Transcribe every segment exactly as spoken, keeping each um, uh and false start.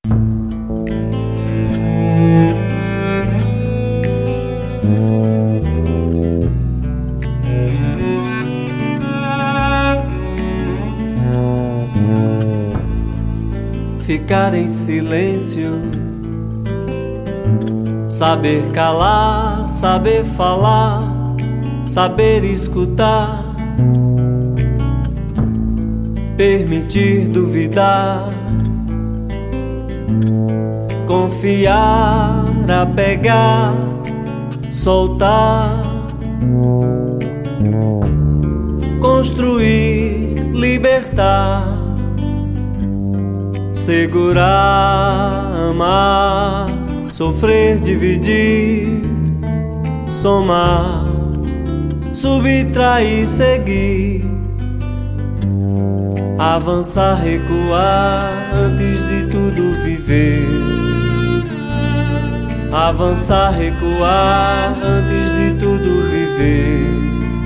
Ficar em silêncio, saber calar, saber falar, saber escutar, permitir duvidar, confiar, apegar, soltar, construir, libertar, segurar, amar, sofrer, dividir, somar, subtrair, seguir, avançar, recuar, antes de tudo viver, avançar, recuar, antes de tudo viver.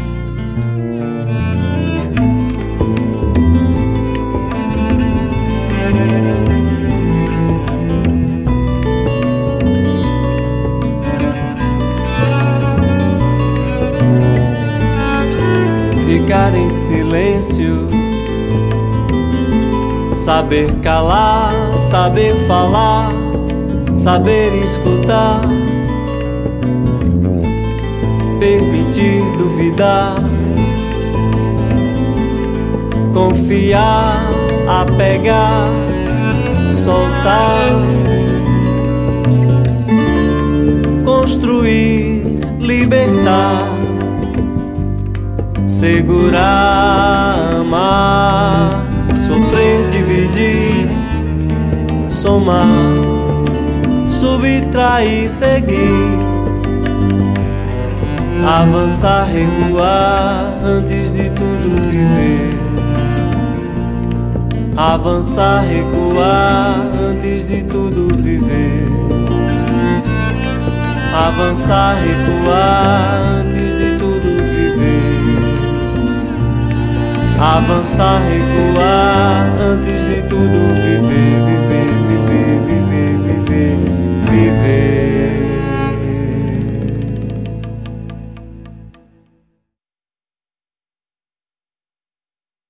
Ficar em silêncio, saber calar, saber falar, saber escutar, permitir duvidar, confiar, apegar, soltar, construir, libertar, segurar, amar, sofrer, dividir, somar, subtrair, seguir, avançar, recuar, antes de tudo viver, avançar, recuar, antes de tudo viver, avançar, recuar, antes de tudo viver, avançar, recuar, antes de tudo